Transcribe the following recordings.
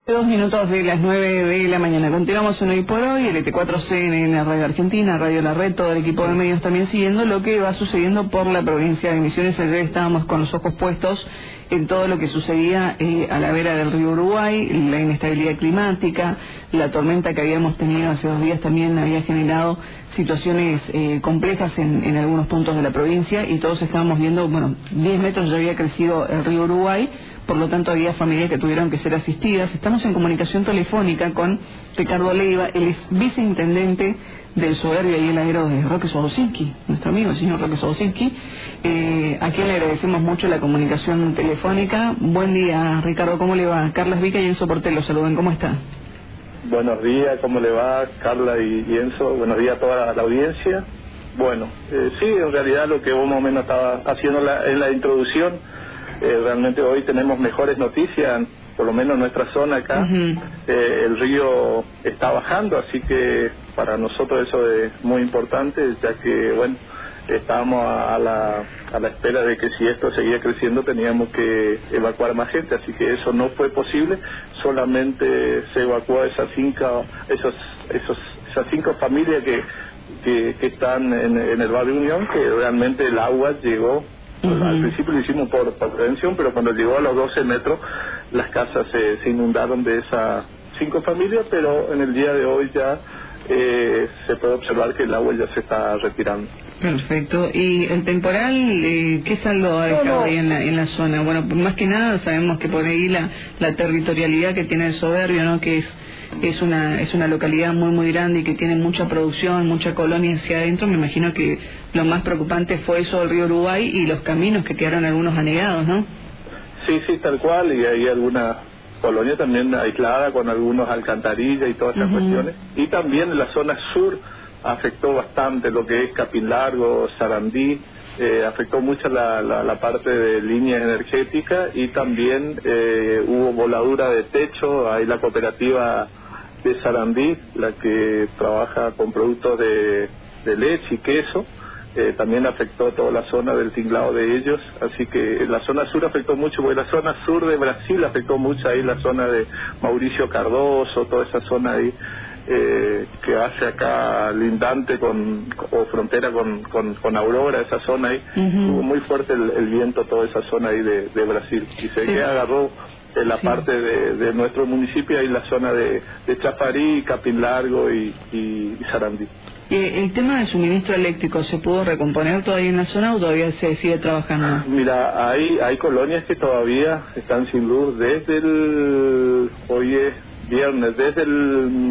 2 minutos de las 9 de la mañana. Continuamos en Hoy por Hoy, el ET4C en la Radio Argentina, Radio La Red, todo el equipo de medios también siguiendo lo que va sucediendo por la provincia de Misiones. Ayer estábamos con los ojos puestos en todo lo que sucedía a la vera del río Uruguay, la inestabilidad climática, la tormenta que habíamos tenido hace 2 días también había generado situaciones complejas en algunos puntos de la provincia, y todos estábamos viendo, 10 metros ya había crecido el río Uruguay, por lo tanto había familias que tuvieron que ser asistidas. Estamos en comunicación telefónica con Ricardo Leiva, él es viceintendente del Soberbio ahí en el agro de Roque Swabosinski, nuestro amigo el señor Roque Swabosinski, a quien le agradecemos mucho la comunicación telefónica. Buen día, Ricardo, ¿cómo le va? Carla Vica y Enzo Portel lo saludan, ¿cómo está? Buenos días, ¿cómo le va, Carla y Enzo? Buenos días a toda la audiencia. Bueno, sí, en realidad lo que vos más o menos estaba haciendo en la introducción, realmente hoy tenemos mejores noticias, por lo menos en nuestra zona acá. El río está bajando, así que para nosotros eso es muy importante, ya que, estábamos a la espera de que si esto seguía creciendo teníamos que evacuar más gente, así que eso no fue posible. Solamente se evacuó esas 5 familias que están en el barrio Unión, que realmente el agua llegó. Al principio lo hicimos por prevención, pero cuando llegó a los 12 metros las casas se inundaron de esas 5 familias, pero en el día de hoy ya se puede observar que el agua ya se está retirando. Perfecto. ¿Y el temporal, qué saldo ha dejado ahí en la zona? Bueno, más que nada sabemos que por ahí la territorialidad que tiene el Soberbio, ¿no? Que es una localidad muy grande y que tiene mucha producción, mucha colonia hacia adentro. Me imagino que lo más preocupante fue eso del río Uruguay y los caminos que quedaron algunos anegados, ¿no? Sí, tal cual, y hay alguna colonia también aislada con algunos alcantarillas y todas esas cuestiones. Y también la zona sur afectó bastante lo que es Capín Largo, Sarandí, afectó mucho la parte de líneas energéticas, y también hubo voladura de techo. Hay la cooperativa de Sarandí, la que trabaja con productos de leche y queso, también afectó toda la zona del tinglado de ellos, así que la zona sur afectó mucho, porque la zona sur de Brasil afectó mucho, ahí la zona de Mauricio Cardoso, toda esa zona ahí, que hace acá lindante o frontera con Aurora, esa zona ahí. Hubo muy fuerte el viento, toda esa zona ahí de Brasil, y que agarró la parte de nuestro municipio, ahí la zona de Chaparí, Capín Largo y Sarandí. ¿El tema del suministro eléctrico se pudo recomponer todavía en la zona o todavía se sigue trabajando? Mira, hay colonias que todavía están sin luz desde hoy es viernes, desde el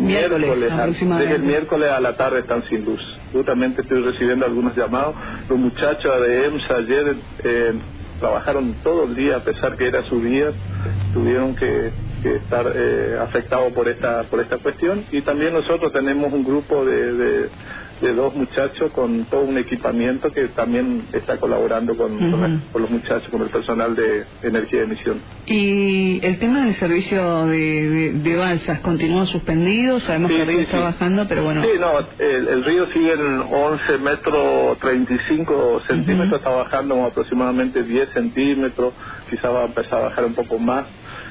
miércoles a la tarde están sin luz. Justamente estoy recibiendo algunos llamados. Los muchachos de EMSA ayer trabajaron todo el día, a pesar que era su día, tuvieron que estar afectados por esta cuestión. Y también nosotros tenemos un grupo de 2 muchachos con todo un equipamiento que también está colaborando con los muchachos, con el personal de energía de emisión. ¿Y el tema del servicio de balsas continúa suspendido? Sabemos que el río está bajando, pero bueno... Sí, no, el río sigue en 11 metros 35 centímetros, está bajando aproximadamente 10 centímetros, quizá va a empezar a bajar un poco más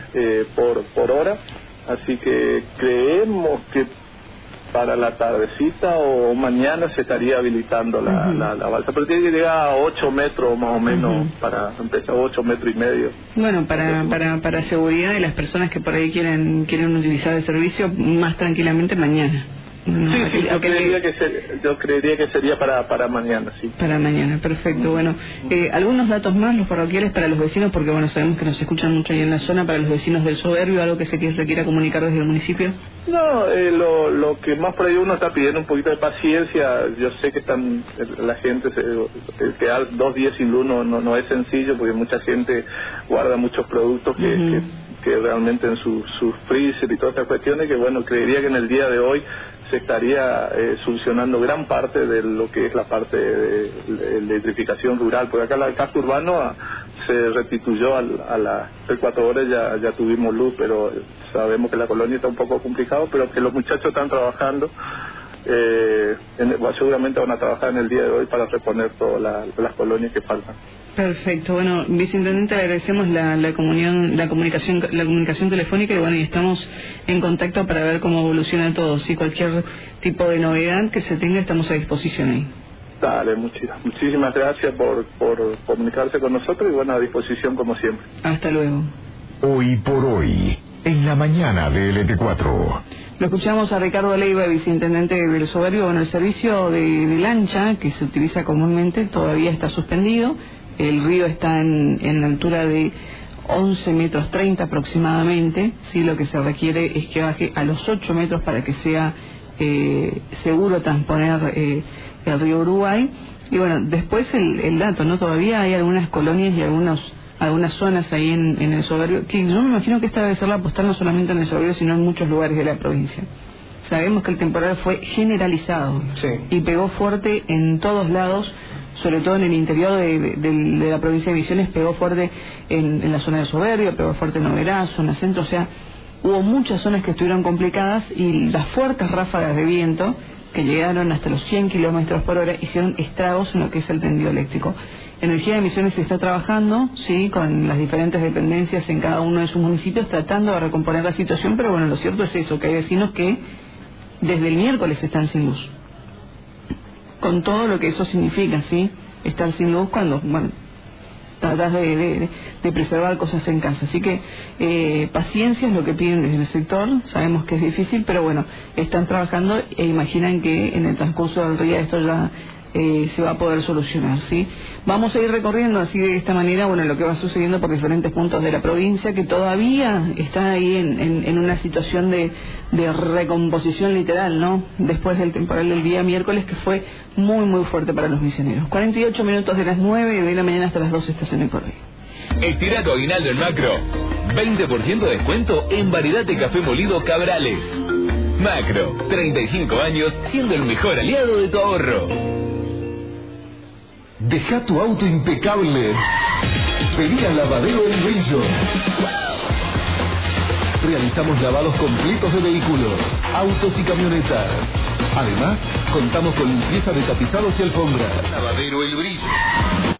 por hora, así que creemos que para la tardecita o mañana se estaría habilitando la balsa, pero tiene que llegar a 8 metros más o menos, para empezar 8 metros y medio. Bueno, para seguridad de las personas que por ahí quieren utilizar el servicio más tranquilamente mañana. Sí, yo creería que sería para mañana, sí. Para mañana, perfecto. Bueno, algunos datos más, los parroquiales para los vecinos, porque sabemos que nos escuchan mucho ahí en la zona, para los vecinos del Soberbio, algo que se quiera comunicar desde el municipio. No, lo que más por ahí uno está pidiendo un poquito de paciencia. Yo sé que la gente, quedar 2 días sin luz no es sencillo, porque mucha gente guarda muchos productos que realmente en sus freezer y todas estas cuestiones, que creería que en el día de hoy se estaría solucionando gran parte de lo que es la parte de electrificación rural, porque acá el casco urbano se restituyó a las 3-4 horas, ya tuvimos luz, pero sabemos que la colonia está un poco complicado, pero que los muchachos están trabajando, seguramente van a trabajar en el día de hoy para reponer todas las colonias que faltan. Perfecto. Bueno, viceintendente, le agradecemos la comunicación telefónica y bueno, y estamos en contacto para ver cómo evoluciona todo. Si cualquier tipo de novedad que se tenga, estamos a disposición ahí. Dale, muchísimas gracias por comunicarse con nosotros y bueno, a disposición como siempre. Hasta luego. Hoy por hoy, en la mañana de LT4. Lo escuchamos a Ricardo Leiva, viceintendente del Soberbio. Bueno, el servicio de lancha que se utiliza comúnmente todavía está suspendido. El río está en la altura de 11 metros 30 aproximadamente. Sí, lo que se requiere es que baje a los 8 metros para que sea seguro transponer el río Uruguay. Y bueno, después el dato, ¿no? Todavía hay algunas colonias y algunas zonas ahí en el Soberbio, que yo me imagino que esta debe ser la postal no solamente en el Soberbio, sino en muchos lugares de la provincia. Sabemos que el temporal fue generalizado, sí, y pegó fuerte en todos lados, sobre todo en el interior de la provincia de Misiones, pegó fuerte en la zona del Soberbio, pegó fuerte en Oberá, zona centro, o sea, hubo muchas zonas que estuvieron complicadas y las fuertes ráfagas de viento que llegaron hasta los 100 kilómetros por hora hicieron estragos en lo que es el tendido eléctrico. Energía de Misiones se está trabajando, sí, con las diferentes dependencias en cada uno de sus municipios tratando de recomponer la situación, pero bueno, lo cierto es eso, que hay vecinos que desde el miércoles están sin luz, con todo lo que eso significa, sí, estar sin luz cuando, bueno, tratas de preservar cosas en casa. Así que paciencia es lo que piden desde el sector. Sabemos que es difícil, pero bueno, están trabajando e imaginan que en el transcurso del día esto ya se va a poder solucionar, ¿sí? Vamos a ir recorriendo así de esta manera, bueno, lo que va sucediendo por diferentes puntos de la provincia, que todavía está ahí en una situación de recomposición literal, ¿no? Después del temporal del día miércoles, que fue muy, muy fuerte para los misioneros. 48 minutos de las 9 de la mañana hasta las 12 estación en por hoy. Estira tu aguinaldo en Macro. 20% de descuento en variedad de café molido Cabrales. Macro, 35 años siendo el mejor aliado de tu ahorro. Deja tu auto impecable. Pedí al Lavadero El Brillo. Realizamos lavados completos de vehículos, autos y camionetas. Además, contamos con limpieza de tapizados y alfombras. Lavadero El Brillo.